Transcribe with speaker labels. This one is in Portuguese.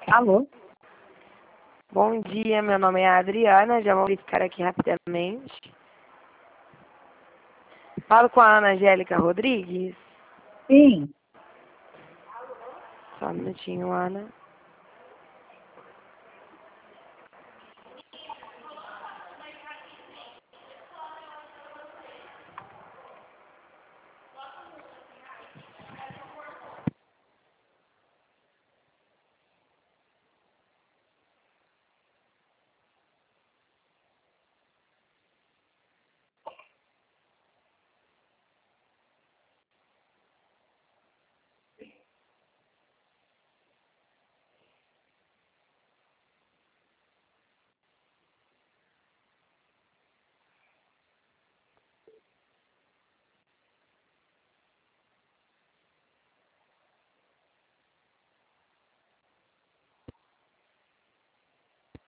Speaker 1: Alô?
Speaker 2: Bom dia, meu nome é Adriana, já vou verificar aqui rapidamente. Falo com a Ana Angélica Rodrigues.
Speaker 1: Sim.
Speaker 2: Só um minutinho, Ana.